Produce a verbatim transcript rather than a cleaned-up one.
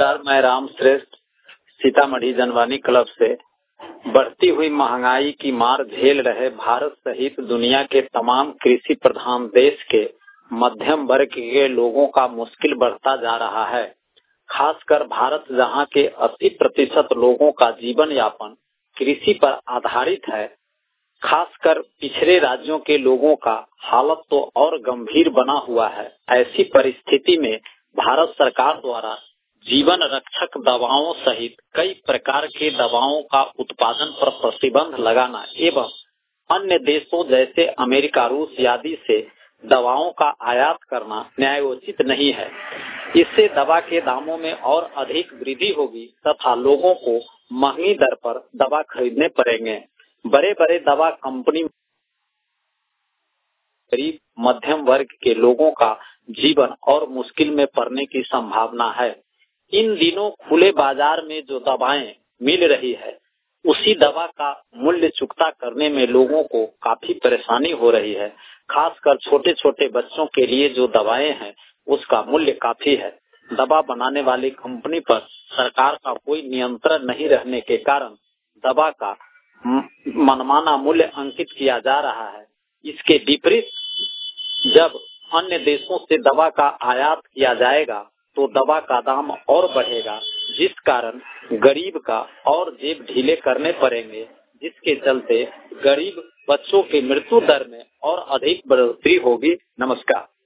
नमस्कार, मैं राम श्रेष्ठ सीतामढ़ी जनवानी क्लब से। बढ़ती हुई महंगाई की मार झेल रहे भारत सहित दुनिया के तमाम कृषि प्रधान देश के मध्यम वर्ग के लोगों का मुश्किल बढ़ता जा रहा है। खासकर भारत जहां के अस्सी प्रतिशत लोगों का जीवन यापन कृषि पर आधारित है, खासकर पिछड़े राज्यों के लोगों का हालत तो और गंभीर बना हुआ है। ऐसी परिस्थिति में भारत सरकार द्वारा जीवन रक्षक दवाओं सहित कई प्रकार के दवाओं का उत्पादन पर प्रतिबंध लगाना एवं अन्य देशों जैसे अमेरिका, रूस आदि से दवाओं का आयात करना न्यायोचित नहीं है। इससे दवा के दामों में और अधिक वृद्धि होगी तथा लोगों को महंगी दर पर दवा खरीदने पड़ेंगे। बड़े बड़े दवा कंपनी गरीब मध्यम वर्ग के लोगों का जीवन और मुश्किल में पड़ने की संभावना है। इन दिनों खुले बाजार में जो दवाएं मिल रही है, उसी दवा का मूल्य चुकता करने में लोगों को काफी परेशानी हो रही है। खासकर छोटे छोटे बच्चों के लिए जो दवाएं हैं, उसका मूल्य काफी है। दवा बनाने वाली कंपनी पर सरकार का कोई नियंत्रण नहीं रहने के कारण दवा का मनमाना मूल्य अंकित किया जा रहा है। इसके विपरीत जब अन्य देशों से दवा का आयात किया जाएगा तो दवा का दाम और बढ़ेगा, जिस कारण गरीब का और जेब ढीले करने पड़ेंगे, जिसके चलते गरीब बच्चों की मृत्यु दर में और अधिक बढ़ोतरी होगी। नमस्कार।